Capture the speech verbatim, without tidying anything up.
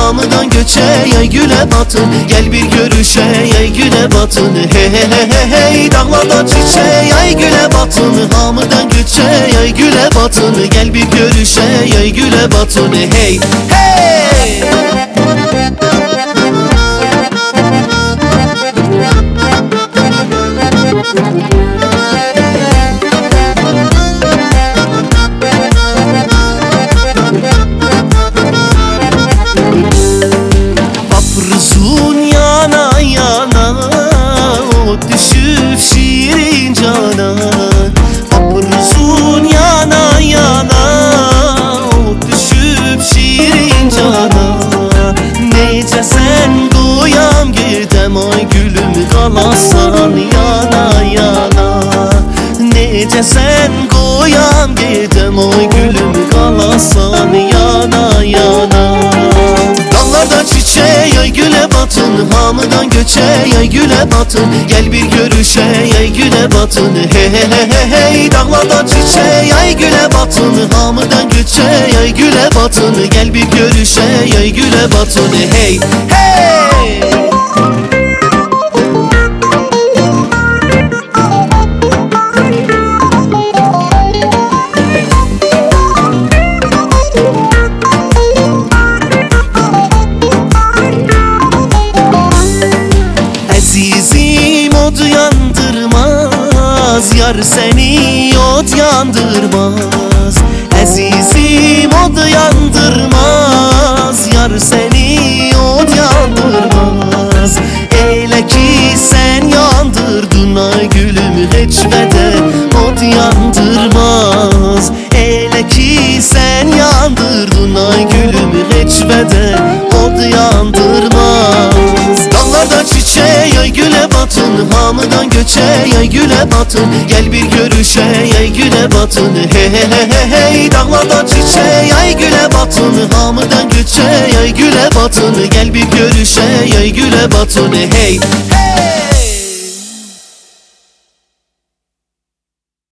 hamıdan göçe ay güle batın. Gel bir görüşe ay güle batın. Hey hey hey hey hey dağlarda çiçeği ay güle batın. Hamıdan göçe ay güle batın. Gel bir görüşe ay güle batın. Hey hey Papruzun yana yana o düşüp şirin cana. Papruzun yana yana o düşüp şirin cana. Nece sen duyam gidem ay gülüm kalasan yana yana. Nece sen koyam gidem ay gülüm kalasan yana yana. Dağlarda çiçeği ay güle batın. Hamıdan göçe ay güle batın. Gel bir görüşe ay güle batın. Hey hey hey hey hey dağlarda çiçeği ay güle batın. Hamıdan göçe ay güle batın. Gel bir görüşe ay güle batın. Hey hey Azizim od yandırmaz, yar seni od yandırmaz. Azizim od yandırmaz, yar seni od yandırmaz. Elə ki sen yandırdın ay gülüm heç beden od yandırmaz. Elə ki sen yandırdın ay gülüm heç beden od yandırmaz. Dağlarda çiçeği ay güle batın. Hamıdan göçe ay güle batın. Gel bir görüşe ay güle batın. Hey hey hey hey hey dağlarda çiçeği ay güle batın. Hamıdan göçe ay güle batın. Gel bir görüşe ay güle batın. Hey hey